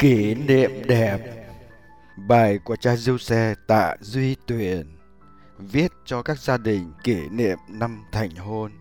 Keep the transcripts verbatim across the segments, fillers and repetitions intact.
Kỷ niệm đẹp. Bài của cha Giuse Tạ Duy Tuyền, viết cho các gia đình kỷ niệm năm thành hôn.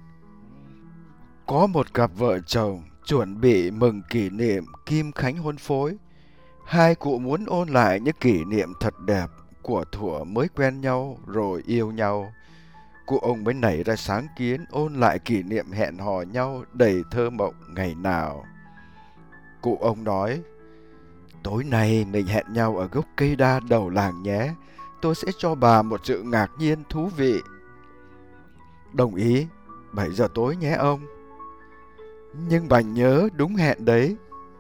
Có một cặp vợ chồng chuẩn bị mừng kỷ niệm kim khánh hôn phối. Hai cụ muốn ôn lại những kỷ niệm thật đẹp của thuở mới quen nhau rồi yêu nhau. Cụ ông mới nảy ra sáng kiến ôn lại kỷ niệm hẹn hò nhau đầy thơ mộng ngày nào. Cụ ông nói: "Tối nay mình hẹn nhau ở gốc cây đa đầu làng nhé. Tôi sẽ cho bà một sự ngạc nhiên thú vị." "Đồng ý, bảy giờ tối nhé ông." "Nhưng bà nhớ đúng hẹn đấy."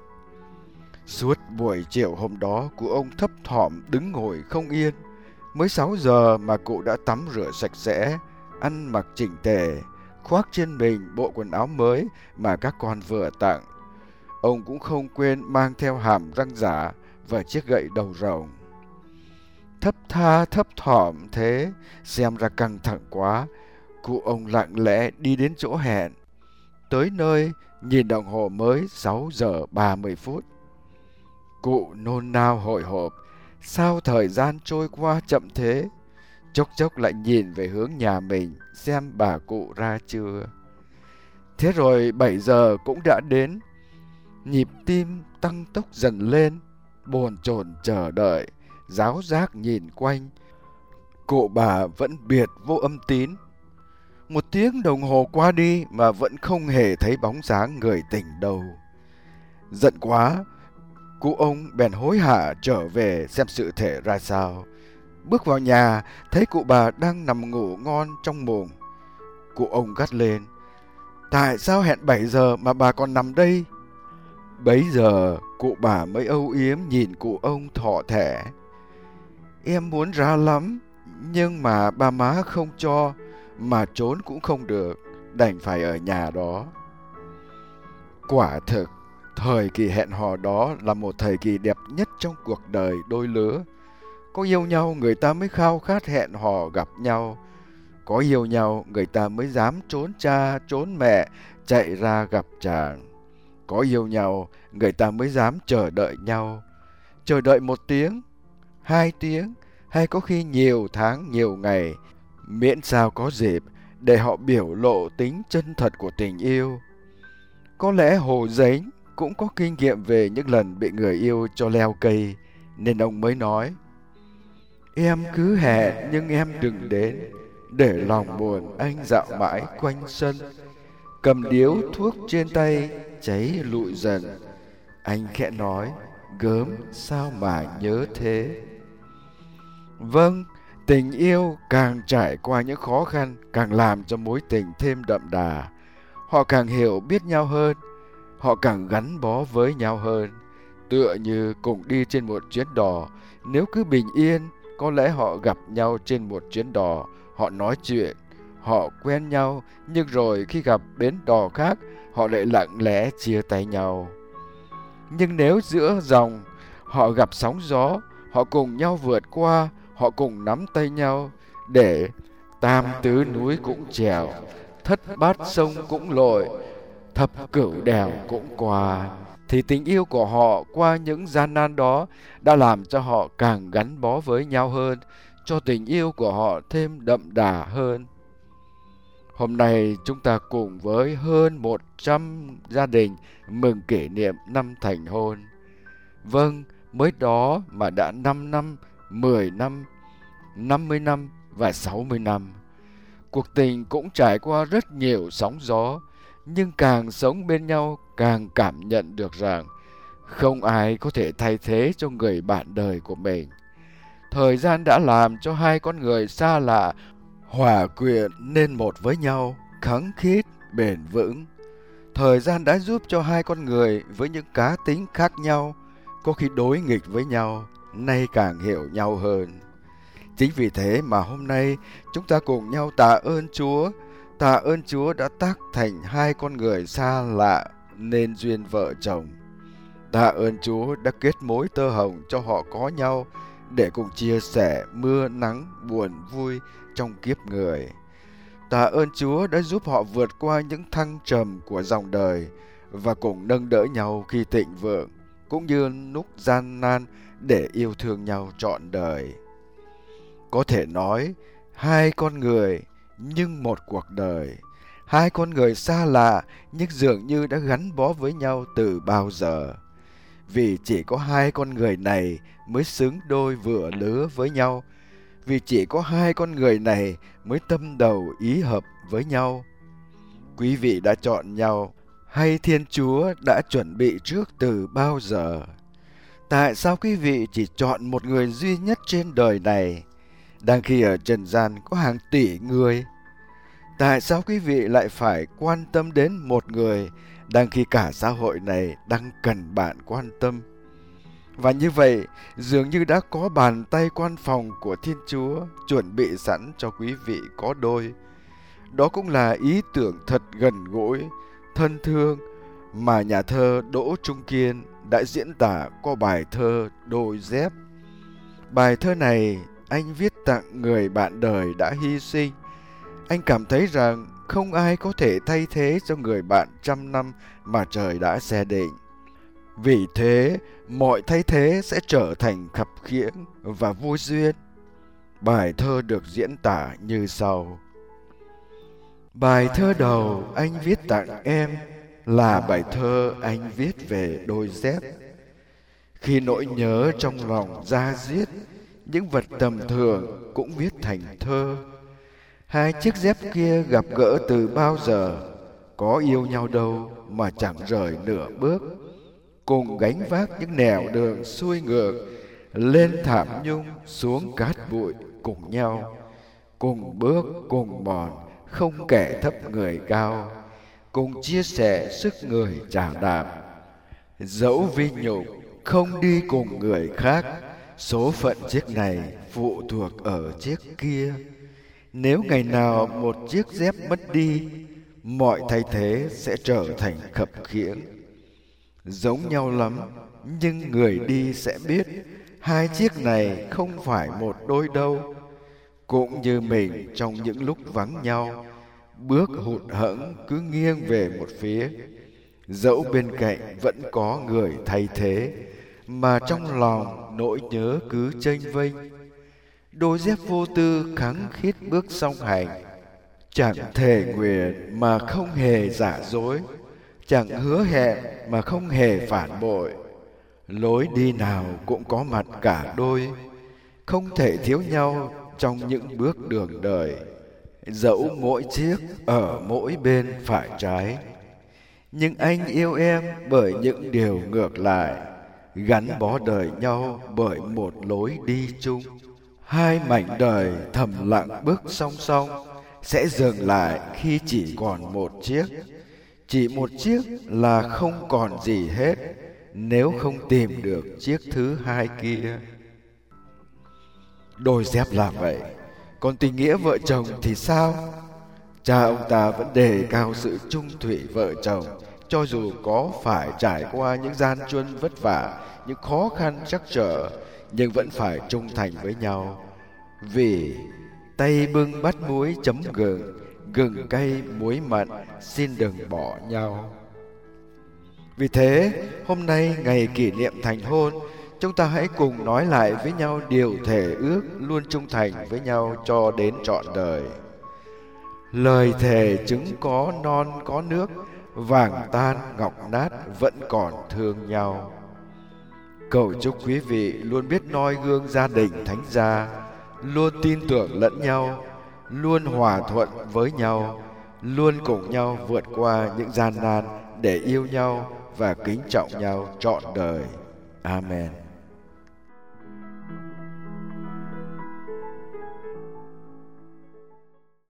Suốt buổi chiều hôm đó, cụ ông thấp thỏm đứng ngồi không yên. Mới sáu giờ mà cụ đã tắm rửa sạch sẽ, ăn mặc chỉnh tề, khoác trên mình bộ quần áo mới mà các con vừa tặng. Ông cũng không quên mang theo hàm răng giả và chiếc gậy đầu rồng. Thấp tha thấp thỏm thế, xem ra căng thẳng quá, cụ ông lặng lẽ đi đến chỗ hẹn. Tới nơi, nhìn đồng hồ mới sáu giờ ba mươi phút. Cụ nôn nao hồi hộp, sao thời gian trôi qua chậm thế? Chốc chốc lại nhìn về hướng nhà mình xem bà cụ ra chưa. Thế rồi bảy giờ cũng đã đến. Nhịp tim tăng tốc dần lên, bồn chồn chờ đợi, ráo rác nhìn quanh. Cụ bà vẫn biệt vô âm tín. Một tiếng đồng hồ qua đi mà vẫn không hề thấy bóng dáng người tình đâu. Giận quá, cụ ông bèn hối hả trở về xem sự thể ra sao. Bước vào nhà, thấy cụ bà đang nằm ngủ ngon trong mùng. Cụ ông gắt lên: "Tại sao hẹn bảy giờ mà bà còn nằm đây?" Bấy giờ cụ bà mới âu yếm nhìn cụ ông thỏ thẻ: "Em muốn ra lắm, nhưng mà ba má không cho, mà trốn cũng không được, đành phải ở nhà đó." Quả thực, thời kỳ hẹn hò đó là một thời kỳ đẹp nhất trong cuộc đời đôi lứa. Có yêu nhau người ta mới khao khát hẹn hò gặp nhau. Có yêu nhau người ta mới dám trốn cha trốn mẹ chạy ra gặp chàng. Có yêu nhau người ta mới dám chờ đợi nhau. Chờ đợi một tiếng, hai tiếng, hay có khi nhiều tháng nhiều ngày, miễn sao có dịp để họ biểu lộ tính chân thật của tình yêu. Có lẽ Hồ Dánh cũng có kinh nghiệm về những lần bị người yêu cho leo cây, nên ông mới nói: "Em cứ hẹn nhưng em đừng đến, để lòng buồn anh dạo mãi quanh sân. Cầm điếu thuốc trên tay cháy lụi dần, anh khẽ nói: gớm sao mà nhớ thế." Vâng, tình yêu càng trải qua những khó khăn càng làm cho mối tình thêm đậm đà. Họ càng hiểu biết nhau hơn, họ càng gắn bó với nhau hơn. Tựa như cùng đi trên một chuyến đò, nếu cứ bình yên, có lẽ họ gặp nhau trên một chuyến đò, họ nói chuyện, họ quen nhau, nhưng rồi khi gặp bến đò khác, họ lại lặng lẽ chia tay nhau. Nhưng nếu giữa dòng, họ gặp sóng gió, họ cùng nhau vượt qua, họ cùng nắm tay nhau, để tam tứ núi cũng trèo, thất bát sông cũng lội, thập cửu đèo cũng qua, thì tình yêu của họ qua những gian nan đó đã làm cho họ càng gắn bó với nhau hơn, cho tình yêu của họ thêm đậm đà hơn. Hôm nay chúng ta cùng với hơn một trăm gia đình mừng kỷ niệm năm thành hôn. Vâng, mới đó mà đã năm năm, mười năm, năm mươi năm và sáu mươi năm. Cuộc tình cũng trải qua rất nhiều sóng gió, nhưng càng sống bên nhau càng cảm nhận được rằng không ai có thể thay thế cho người bạn đời của mình. Thời gian đã làm cho hai con người xa lạ hòa quyện nên một với nhau, khăng khít, bền vững. Thời gian đã giúp cho hai con người với những cá tính khác nhau, có khi đối nghịch với nhau, nay càng hiểu nhau hơn. Chính vì thế mà hôm nay chúng ta cùng nhau tạ ơn Chúa, tạ ơn Chúa đã tác thành hai con người xa lạ nên duyên vợ chồng. Tạ ơn Chúa đã kết mối tơ hồng cho họ có nhau để cùng chia sẻ mưa nắng buồn vui trong kiếp người. Tạ ơn Chúa đã giúp họ vượt qua những thăng trầm của dòng đời và cùng nâng đỡ nhau khi thịnh vượng, cũng như lúc gian nan để yêu thương nhau trọn đời. Có thể nói, hai con người nhưng một cuộc đời, hai con người xa lạ nhưng dường như đã gắn bó với nhau từ bao giờ. Vì chỉ có hai con người này mới xứng đôi vừa lứa với nhau, vì chỉ có hai con người này mới tâm đầu ý hợp với nhau. Quý vị đã chọn nhau hay Thiên Chúa đã chuẩn bị trước từ bao giờ? Tại sao quý vị chỉ chọn một người duy nhất trên đời này, đang khi ở trần gian có hàng tỷ người? Tại sao quý vị lại phải quan tâm đến một người, đang khi cả xã hội này đang cần bạn quan tâm? Và như vậy, dường như đã có bàn tay quan phòng của Thiên Chúa chuẩn bị sẵn cho quý vị có đôi. Đó cũng là ý tưởng thật gần gũi, thân thương mà nhà thơ Đỗ Trung Kiên đã diễn tả qua bài thơ Đôi Dép. Bài thơ này anh viết tặng người bạn đời đã hy sinh. Anh cảm thấy rằng không ai có thể thay thế cho người bạn trăm năm mà trời đã xe định. Vì thế, mọi thay thế sẽ trở thành khập khiễng và vô duyên. Bài thơ được diễn tả như sau. Bài thơ đầu anh viết tặng em là bài thơ anh viết về đôi dép. Khi nỗi nhớ trong lòng da diết, những vật tầm thường cũng viết thành thơ. Hai chiếc dép kia gặp gỡ từ bao giờ, có yêu nhau đâu mà chẳng rời nửa bước. Cùng gánh vác những nẻo đường xuôi ngược, lên thảm nhung xuống cát bụi cùng nhau. Cùng bước cùng mòn, không kẻ thấp người cao, cùng chia sẻ sức người trà đạp. Dẫu vi nhục không đi cùng người khác, số phận chiếc này phụ thuộc ở chiếc kia. Nếu ngày nào một chiếc dép mất đi, mọi thay thế sẽ trở thành khập khiễng. Giống nhau lắm, nhưng người đi sẽ biết hai chiếc này không phải một đôi đâu. Cũng như mình trong những lúc vắng nhau, bước hụt hẫng cứ nghiêng về một phía. Dẫu bên cạnh vẫn có người thay thế, mà trong lòng nỗi nhớ cứ chênh vênh. Đôi dép vô tư khắng khít bước song hành, chẳng thề nguyện mà không hề giả dối, chẳng hứa hẹn mà không hề phản bội. Lối đi nào cũng có mặt cả đôi, không thể thiếu nhau trong những bước đường đời. Dẫu mỗi chiếc ở mỗi bên phải trái, nhưng anh yêu em bởi những điều ngược lại, gắn bó đời nhau bởi một lối đi chung. Hai mảnh đời thầm lặng bước song song, sẽ dừng lại khi chỉ còn một chiếc. Chỉ một chiếc là không còn gì hết, nếu không tìm được chiếc thứ hai kia. Đôi dép là vậy, còn tình nghĩa vợ chồng thì sao? Cha ông ta vẫn đề cao sự chung thủy vợ chồng, cho dù có phải trải qua những gian truân vất vả, những khó khăn trắc trở, nhưng vẫn phải trung thành với nhau. Vì tay bưng bát muối chấm gừng, gừng cay muối mặn, xin đừng bỏ nhau. Vì thế, hôm nay ngày kỷ niệm thành hôn, chúng ta hãy cùng nói lại với nhau điều thề ước luôn trung thành với nhau cho đến trọn đời. Lời thề trứng có non có nước, vàng tan ngọc nát vẫn còn thương nhau. Cầu chúc quý vị luôn biết noi gương gia đình thánh gia, luôn tin tưởng lẫn nhau, luôn hòa thuận với nhau, luôn cùng nhau vượt qua những gian nan để yêu nhau và kính trọng nhau trọn đời. Amen.